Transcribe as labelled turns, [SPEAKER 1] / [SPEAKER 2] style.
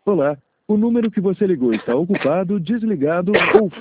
[SPEAKER 1] Olá, o número que você ligou está ocupado, desligado ou